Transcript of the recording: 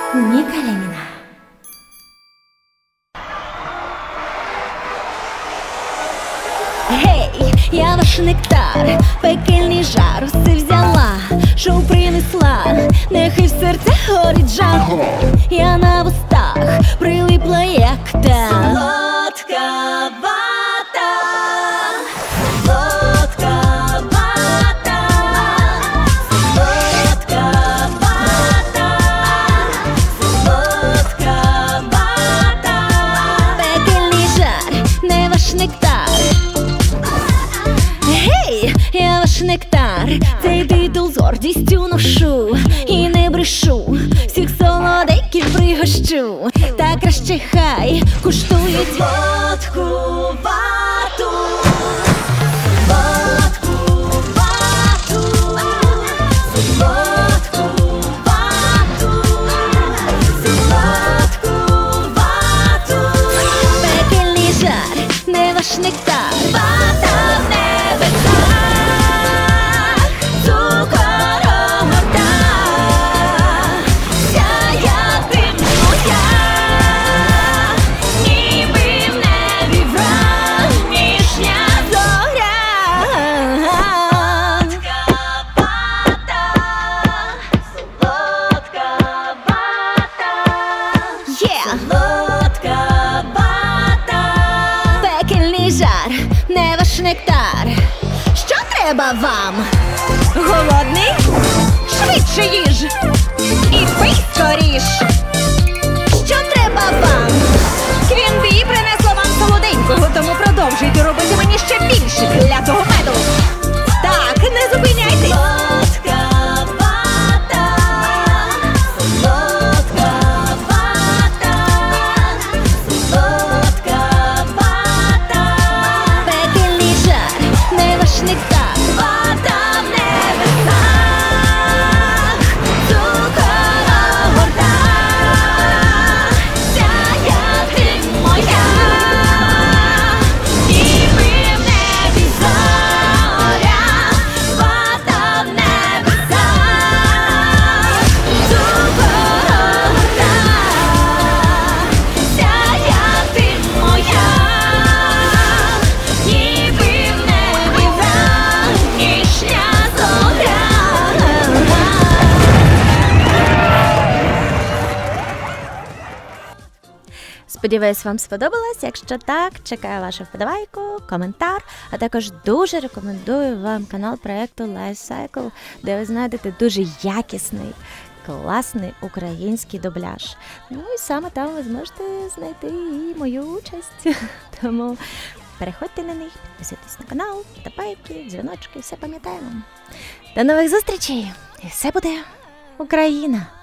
Ніка Леніна. Гей, я ваш нектар, пекельний жар усе взяла, шоу принесла, нехай в серцях горить жар. Я на вустах прилипла як та солодка вата, солодка вата, солодка вата, солодка вата. Пекельний жар, не ваш нектар. Гей, я ваш нектар, цей титул з гордістю ношу і не брешу, всіх солоденьких пригощу. Та краще хай куштують солодку вату, солодку вату, солодку вату, солодку вату. Пекельний жар, не ваш нектар. Вата в небесах, цукором горда, сяятиме моя, ніби в небі вранішня зоря. Солодка вата, солодка вата. Пекельний жар, не ваш нектар. Що треба вам? Голодний? Швидше їж і пий скоріш. Що треба вам? Квінбі принесла вам солоденького, тому продовжуйте робити мені ще більше клятого меду. Так, не зупиняйтесь. Солодка вата, солодка вата, солодка вата. Пекельний жар, не ваш нектар. Вата в небесах, цукором горда, сяятиме моя, ніби в небі зоря. Вата в небесах, цукором горда, сяятиме моя, ніби в небі вранішня зоря. Сподіваюсь, вам сподобалось. Якщо так, чекаю вашу вподобайку, коментар, а також дуже рекомендую вам канал проєкту Life Cycle, де ви знайдете дуже якісний, класний український дубляж. Ну і саме там ви зможете знайти і мою участь. Тому переходьте на них, підписуйтесь на канал, вподобайки, дзвіночки, все пам'ятаємо. До нових зустрічей! І все буде Україна!